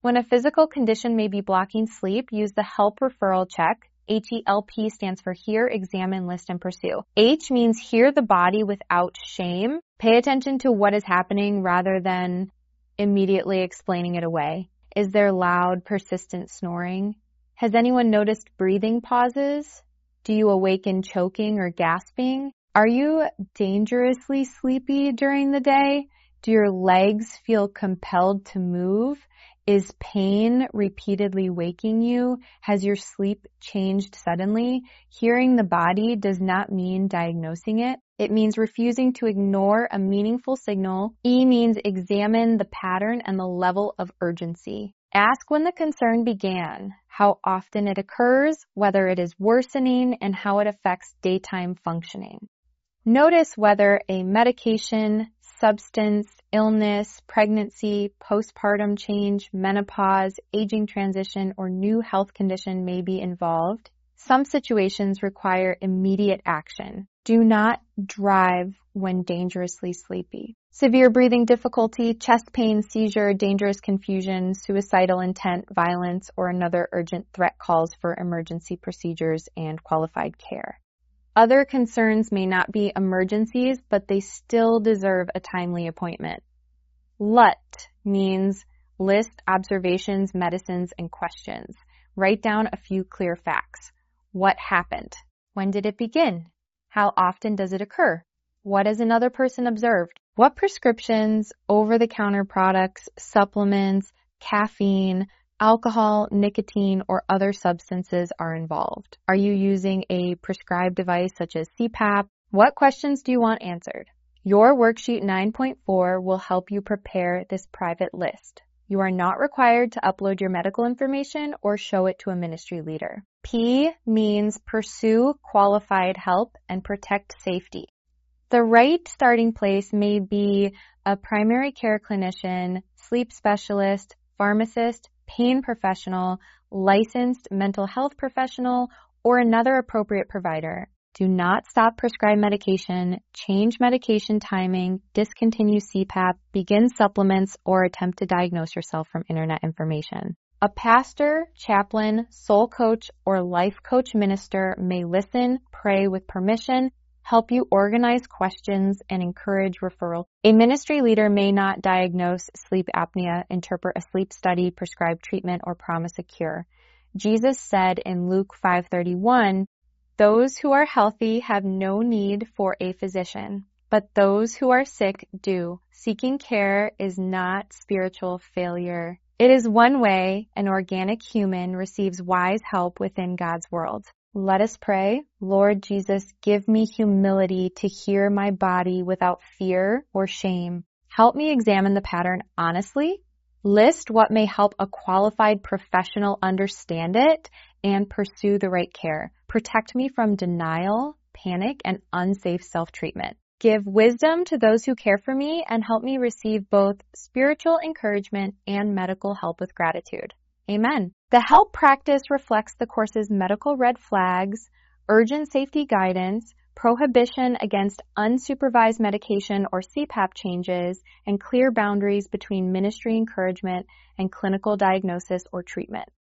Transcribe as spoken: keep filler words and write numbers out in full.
When a physical condition may be blocking sleep, use the HELP referral check. H E L P stands for hear, examine, list, and pursue. H means hear the body without shame. Pay attention to what is happening rather than immediately explaining it away. Is there loud, persistent snoring? Has anyone noticed breathing pauses? Do you awaken choking or gasping? Are you dangerously sleepy during the day? Do your legs feel compelled to move? Is pain repeatedly waking you? Has your sleep changed suddenly? Hearing the body does not mean diagnosing it. It means refusing to ignore a meaningful signal. E means examine the pattern and the level of urgency. Ask when the concern began, how often it occurs, whether it is worsening, and how it affects daytime functioning. Notice whether a medication, substance, illness, pregnancy, postpartum change, menopause, aging transition, or new health condition may be involved. Some situations require immediate action. Do not drive when dangerously sleepy. Severe breathing difficulty, chest pain, seizure, dangerous confusion, suicidal intent, violence, or another urgent threat calls for emergency procedures and qualified care. Other concerns may not be emergencies, but they still deserve a timely appointment. L U T means list observations, medicines, and questions. Write down a few clear facts. What happened? When did it begin? How often does it occur? What has another person observed? What prescriptions, over-the-counter products, supplements, caffeine, alcohol, nicotine, or other substances are involved? Are you using a prescribed device such as C PAP? What questions do you want answered? Your worksheet nine point four will help you prepare this private list. You are not required to upload your medical information or show it to a ministry leader. P means pursue qualified help and protect safety. The right starting place may be a primary care clinician, sleep specialist, pharmacist, pain professional, licensed mental health professional, or another appropriate provider. Do not stop prescribed medication, change medication timing, discontinue C PAP, begin supplements, or attempt to diagnose yourself from internet information. A pastor, chaplain, soul coach, or life coach minister may listen, pray with permission, help you organize questions, and encourage referral. A ministry leader may not diagnose sleep apnea, interpret a sleep study, prescribe treatment, or promise a cure. Jesus said in Luke five thirty-one, "Those who are healthy have no need for a physician, but those who are sick do." Seeking care is not spiritual failure. It is one way an organic human receives wise help within God's world. Let us pray. Lord Jesus, give me humility to hear my body without fear or shame. Help me examine the pattern honestly. List what may help a qualified professional understand it and pursue the right care. Protect me from denial, panic, and unsafe self-treatment. Give wisdom to those who care for me and help me receive both spiritual encouragement and medical help with gratitude. Amen. The HELP practice reflects the course's medical red flags, urgent safety guidance, prohibition against unsupervised medication or C PAP changes, and clear boundaries between ministry encouragement and clinical diagnosis or treatment.